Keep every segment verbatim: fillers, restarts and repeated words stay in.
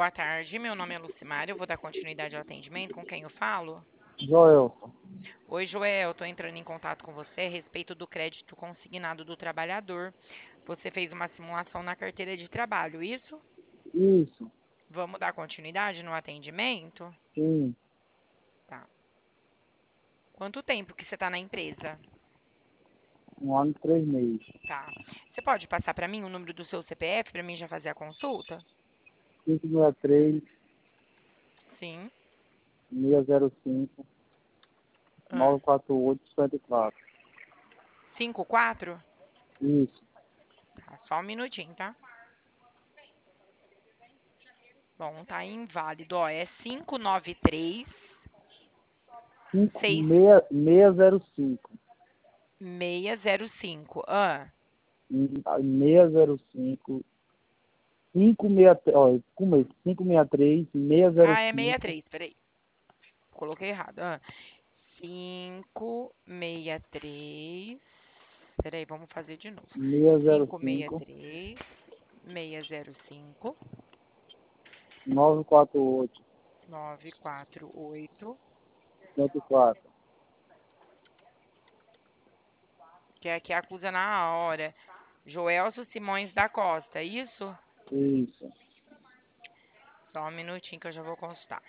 boa tarde. Meu nome é Lucimar. Eu vou dar continuidade ao atendimento. Com quem eu falo? Joelson. Oi, Joel. Estou entrando em contato com você a respeito do crédito consignado do trabalhador. Você fez uma simulação na carteira de trabalho, isso? Isso, Vamos dar continuidade no atendimento? sim. Tá. Quanto tempo que você está na empresa? Um ano e três meses. Tá. Você pode passar para mim o número do seu C P F para mim já fazer a consulta? cinco seis três, Sim. seis zero cinco, Ah. nove quatro oito, sete quatro. cinco quatro? Isso. Tá, só um minutinho, tá? Bom, tá inválido. Ó, é cinco nove três cinco seis seis seis zero cinco. seis zero cinco. Ah, seis zero cinco. cinco seis três, olha, começo. cinco seis três, seis zero ah é cinco. sessenta e três, peraí. Coloquei errado. Ah, cinco seis três. Peraí, vamos fazer de novo. seis zero cinco seis cinco, três seis zero cinco nove quatro oito, nove quatro oito. sete quatro. Que aqui acusa na hora. Joelso Simões da Costa, isso? Isso. Só um minutinho que eu já vou consultar.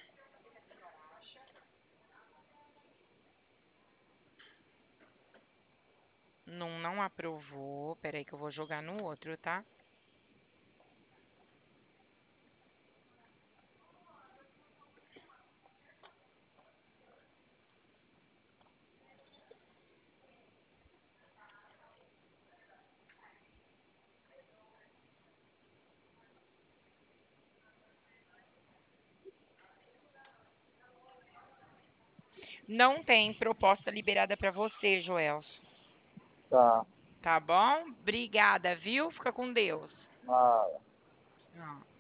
Não, não aprovou. Peraí que eu vou jogar no outro, tá? Não tem proposta liberada para você, Joelso. Tá. Tá bom? Obrigada, viu? Fica com Deus. Ah. Ó.